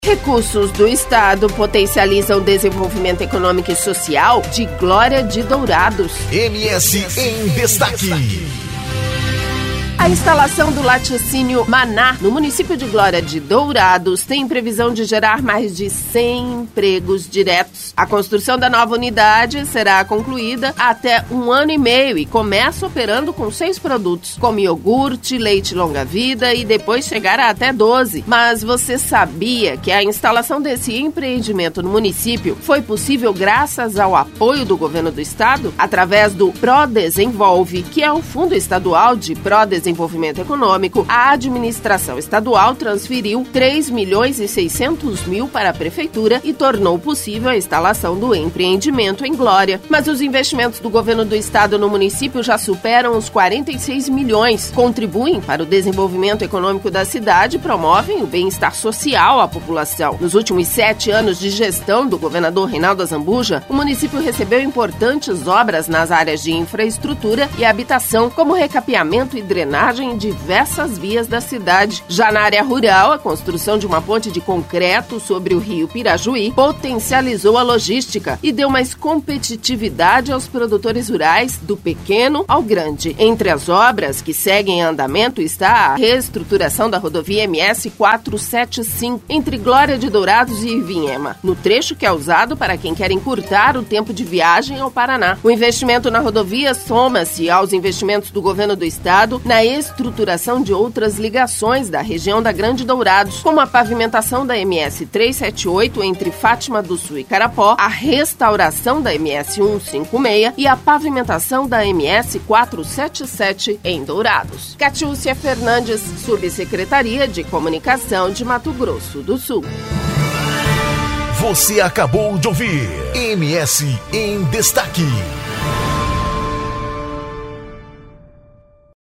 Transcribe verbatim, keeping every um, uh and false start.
Recursos do Estado potencializam o desenvolvimento econômico e social de Glória de Dourados. M S em Destaque. A instalação do laticínio Maná, no município de Glória de Dourados, tem previsão de gerar mais de cem empregos diretos. A construção da nova unidade será concluída até um ano e meio e começa operando com seis produtos, como iogurte, leite longa-vida e depois chegar a até doze. Mas você sabia que a instalação desse empreendimento no município foi possível graças ao apoio do governo do estado, através do Prodesenvolve, que é o Fundo Estadual de Prodesenvolvimento Desenvolvimento Econômico. A administração estadual transferiu três milhões e seiscentos mil para a prefeitura e tornou possível a instalação do empreendimento em Glória. Mas os investimentos do governo do estado no município já superam os quarenta e seis milhões, contribuem para o desenvolvimento econômico da cidade e promovem o bem-estar social à população. Nos últimos sete anos de gestão do governador Reinaldo Azambuja, o município recebeu importantes obras nas áreas de infraestrutura e habitação, como recapeamento e drenagem em diversas vias da cidade. Já na área rural, a construção de uma ponte de concreto sobre o rio Pirajuí potencializou a logística e deu mais competitividade aos produtores rurais do pequeno ao grande. Entre as obras que seguem em andamento está a reestruturação da rodovia M S quatrocentos e setenta e cinco entre Glória de Dourados e Ivinhema, no trecho que é usado para quem quer encurtar o tempo de viagem ao Paraná. O investimento na rodovia soma-se aos investimentos do governo do estado na estruturação de outras ligações da região da Grande Dourados, como a pavimentação da M S trezentos e setenta e oito entre Fátima do Sul e Carapó, a restauração da M S cento e cinquenta e seis e a pavimentação da M S quatrocentos e setenta e sete em Dourados. Catiúcia Fernandes, Subsecretaria de Comunicação de Mato Grosso do Sul. Você acabou de ouvir M S em Destaque.